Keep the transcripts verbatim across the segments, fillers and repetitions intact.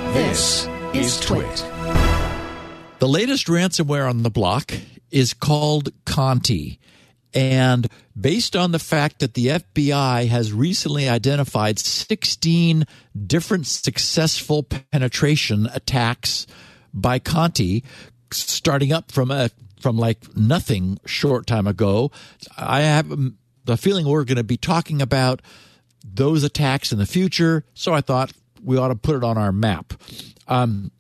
This is Twit. The latest ransomware on the block is called Conti. And based on the fact that the F B I has recently identified sixteen different successful penetration attacks by Conti, starting up from a from like nothing short time ago, I have the feeling we're going to be talking about those attacks in the future. So I thought we ought to put it on our map. Um,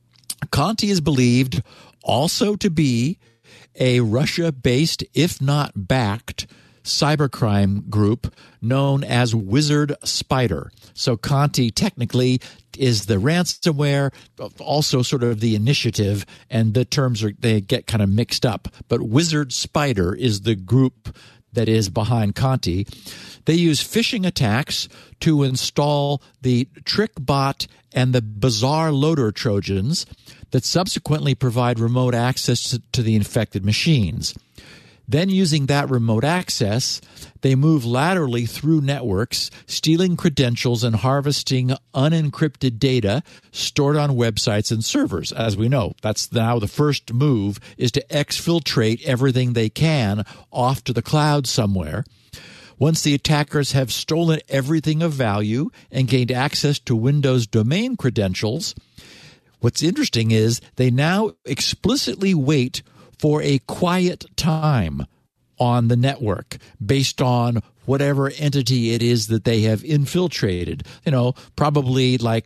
Conti is believed also to be a Russia-based, if not backed, cybercrime group known as Wizard Spider. So Conti technically is the ransomware, also sort of the initiative, and the terms are they get kind of mixed up. But Wizard Spider is the group that is behind Conti. They use phishing attacks to install the TrickBot and the Bazaar Loader Trojans that subsequently provide remote access to, to the infected machines. Then, using that remote access, they move laterally through networks, stealing credentials and harvesting unencrypted data stored on websites and servers. As we know, that's now the first move, is to exfiltrate everything they can off to the cloud somewhere. Once the attackers have stolen everything of value and gained access to Windows domain credentials, what's interesting is they now explicitly wait for a quiet time on the network based on whatever entity it is that they have infiltrated. You know, probably like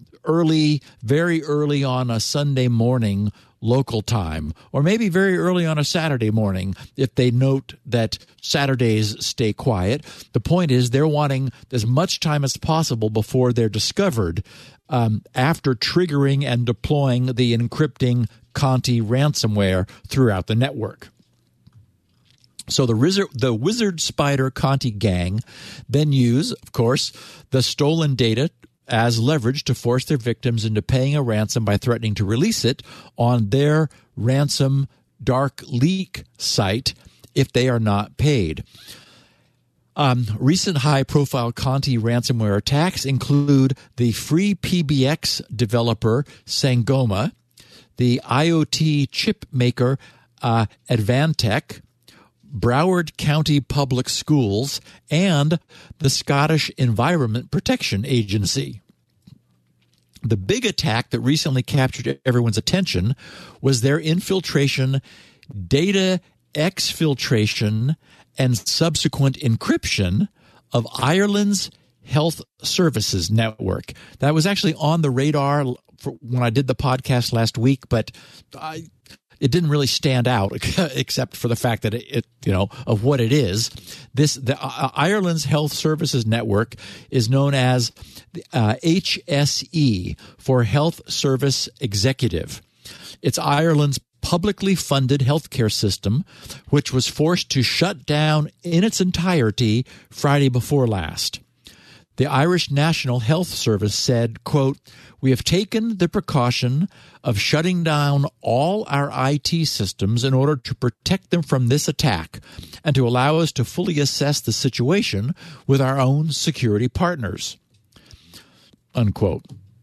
early, very early on a Sunday morning local time, or maybe very early on a Saturday morning if they note that Saturdays stay quiet. The point is they're wanting as much time as possible before they're discovered um, after triggering and deploying the encrypting Conti ransomware throughout the network. So the Wizard, the Wizard Spider Conti gang then use, of course, the stolen data as leverage to force their victims into paying a ransom by threatening to release it on their ransom dark leak site if they are not paid. Um, recent high-profile Conti ransomware attacks include the free P B X developer Sangoma, the IoT chip maker uh, Advantech, Broward County Public Schools, and the Scottish Environment Protection Agency. The big attack that recently captured everyone's attention was their infiltration, data exfiltration, and subsequent encryption of Ireland's Health Services Network. That was actually on the radar for when I did the podcast last week, but I, it didn't really stand out except for the fact that it, it, you know, of what it is. This the uh, Ireland's Health Services Network is known as uh, H S E for Health Service Executive. It's Ireland's publicly funded healthcare system, which was forced to shut down in its entirety Friday before last. The Irish National Health Service said, quote, "We have taken the precaution of shutting down all our I T systems in order to protect them from this attack and to allow us to fully assess the situation with our own security partners," unquote.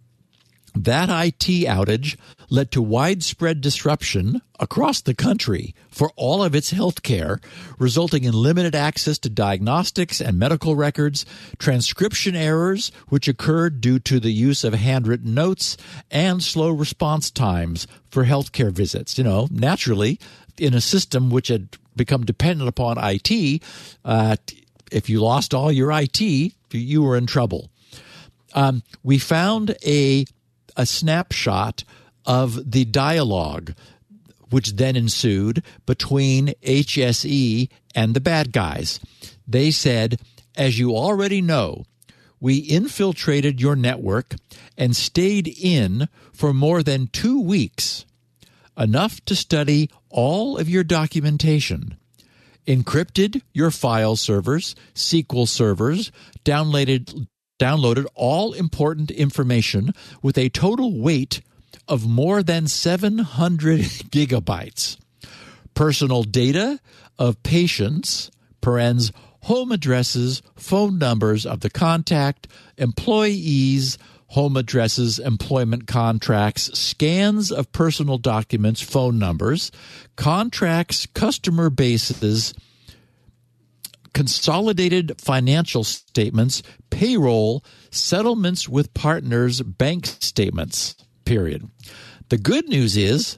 That I T outage led to widespread disruption across the country for all of its health care, resulting in limited access to diagnostics and medical records, transcription errors, which occurred due to the use of handwritten notes, and slow response times for healthcare visits. You know, naturally, in a system which had become dependent upon I T, uh, if you lost all your I T, you were in trouble. Um, we found a a snapshot of the dialogue which then ensued between H S E and the bad guys. They said, "As you already know, we infiltrated your network and stayed in for more than two weeks, enough to study all of your documentation, encrypted your file servers, S Q L servers, downloaded downloaded all important information with a total weight of more than seven hundred gigabytes. Personal data of patients, parens, home addresses, phone numbers of the contact, employees, home addresses, employment contracts, scans of personal documents, phone numbers, contracts, customer bases, consolidated financial statements, payroll, settlements with partners, bank statements, period. The good news is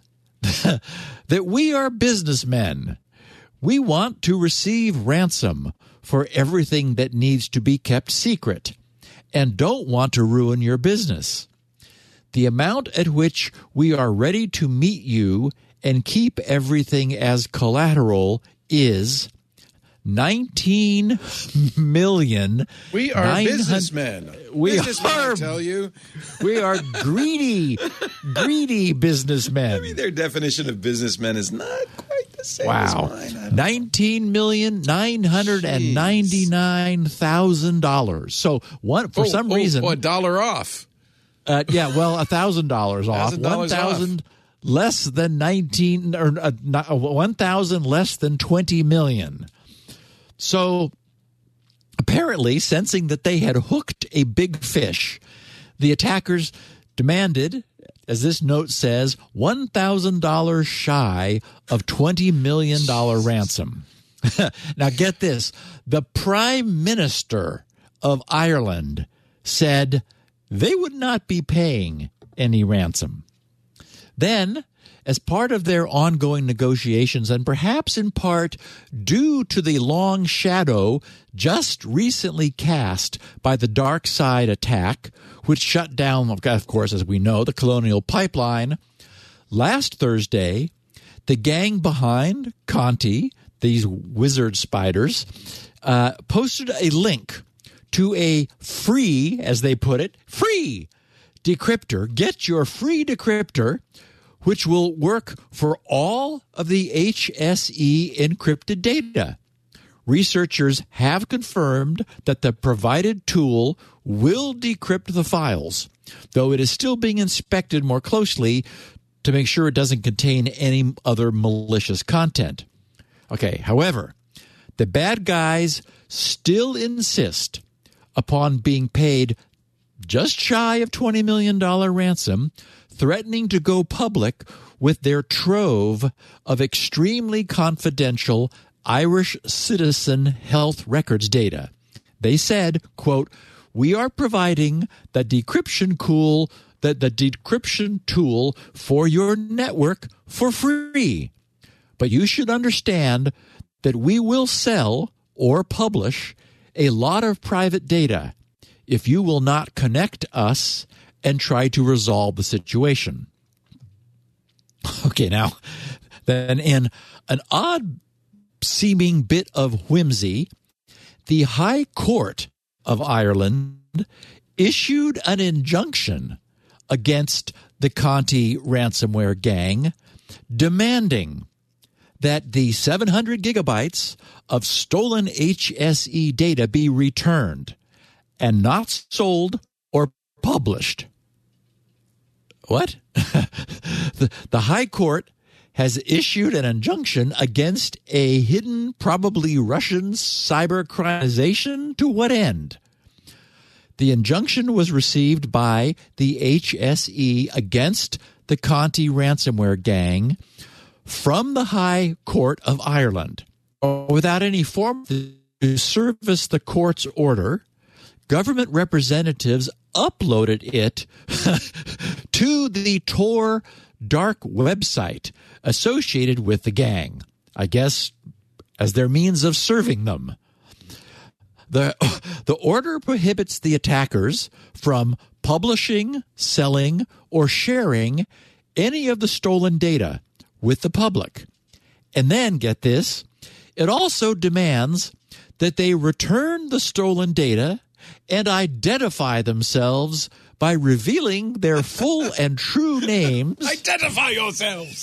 that we are businessmen. We want to receive ransom for everything that needs to be kept secret and don't want to ruin your business. The amount at which we are ready to meet you and keep everything as collateral is nineteen million. We are businessmen. We businessmen, are, I tell you. We are greedy, greedy businessmen. I mean, their definition of businessmen is not quite the same wow. as mine. nineteen million nine hundred ninety-nine thousand dollars. So one for oh, some oh, reason oh, a dollar off. Uh, yeah, well, one thousand dollars off. one thousand less than nineteen or uh, one thousand less than twenty million. So apparently, sensing that they had hooked a big fish, the attackers demanded, as this note says, one thousand dollars shy of twenty million dollars ransom. Now get this. The Prime Minister of Ireland said they would not be paying any ransom. Then, as part of their ongoing negotiations, and perhaps in part due to the long shadow just recently cast by the Dark Side attack, which shut down, of course, as we know, the Colonial Pipeline, last Thursday, the gang behind Conti, these wizard spiders, uh, posted a link to a free, as they put it, free decryptor. Get your free decryptor, which will work for all of the H S E encrypted data. Researchers have confirmed that the provided tool will decrypt the files, though it is still being inspected more closely to make sure it doesn't contain any other malicious content. Okay, however, the bad guys still insist upon being paid just shy of twenty million dollars ransom, threatening to go public with their trove of extremely confidential Irish citizen health records data. They said, quote, "We are providing the decryption tool, the, the decryption tool for your network for free. But you should understand that we will sell or publish a lot of private data if you will not connect us and try to resolve the situation." Okay, now, then in an odd-seeming bit of whimsy, the High Court of Ireland issued an injunction against the Conti ransomware gang, demanding that the seven hundred gigabytes of stolen H S E data be returned and not sold or published. What? the, the High Court has issued an injunction against a hidden, probably Russian cybercriminalization. To what end? The injunction was received by the H S E against the Conti ransomware gang from the High Court of Ireland. Without any form to service the court's order, government representatives uploaded it to the Tor dark website associated with the gang, I guess as their means of serving them. The, the order prohibits the attackers from publishing, selling, or sharing any of the stolen data with the public. And then, get this, it also demands that they return the stolen data and identify themselves by revealing their full and true names. Identify yourselves.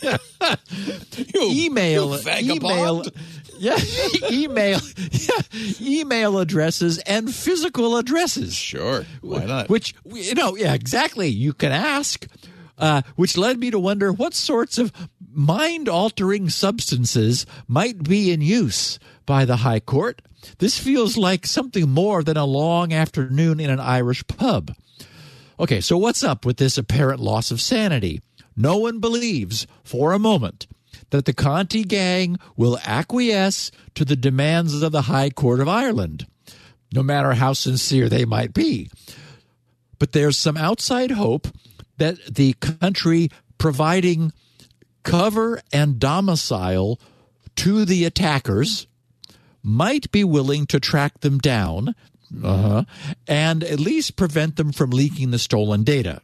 you, email, you vagabond. email, yeah, email, yeah, email addresses and physical addresses. Sure, why not? Which, you know, yeah, exactly. You can ask. Uh, which led me to wonder what sorts of mind-altering substances might be in use by the High Court. This feels like something more than a long afternoon in an Irish pub. Okay, so what's up with this apparent loss of sanity? No one believes for a moment that the Conti gang will acquiesce to the demands of the High Court of Ireland, no matter how sincere they might be. But there's some outside hope that the country providing cover and domicile to the attackers might be willing to track them down uh-huh, and at least prevent them from leaking the stolen data.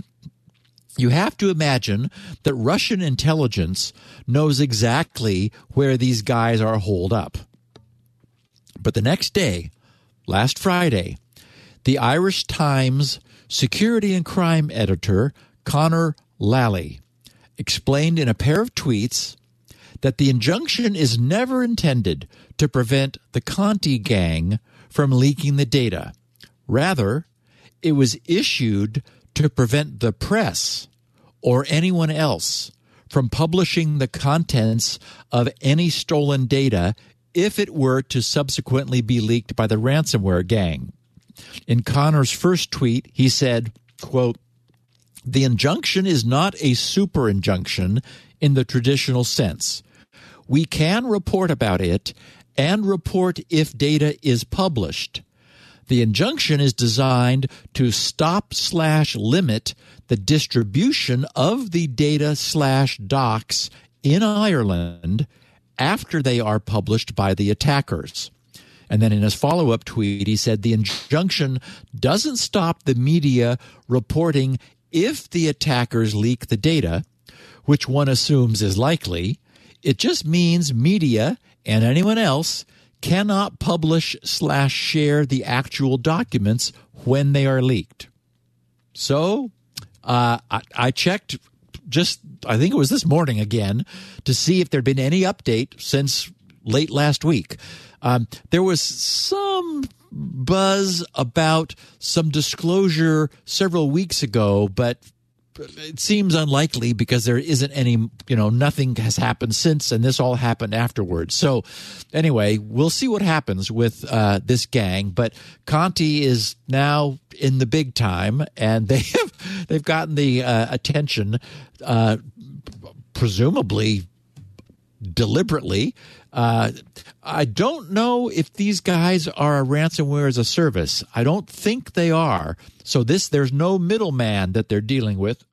You have to imagine that Russian intelligence knows exactly where these guys are holed up. But the next day, last Friday, the Irish Times security and crime editor Conor Lally explained in a pair of tweets that the injunction is never intended to prevent the Conti gang from leaking the data. Rather, it was issued to prevent the press or anyone else from publishing the contents of any stolen data if it were to subsequently be leaked by the ransomware gang. In Connor's first tweet, he said, quote, "The injunction is not a super injunction in the traditional sense. We can report about it and report if data is published. The injunction is designed to stop slash limit the distribution of the data slash docs in Ireland after they are published by the attackers." And then in his follow-up tweet, he said the injunction doesn't stop the media reporting if the attackers leak the data, which one assumes is likely. It just means media and anyone else cannot publish slash share the actual documents when they are leaked. So uh, I, I checked just, I think it was this morning again, to see if there'd been any update since late last week. Um, there was some buzz about some disclosure several weeks ago, but it seems unlikely because there isn't any, you know, nothing has happened since, and this all happened afterwards. So anyway, we'll see what happens with uh, this gang. But Conti is now in the big time, and they have they've gotten the uh, attention, uh, presumably deliberately. Uh, I don't know if these guys are a ransomware as a service. I don't think they are. So this, there's no middleman that they're dealing with.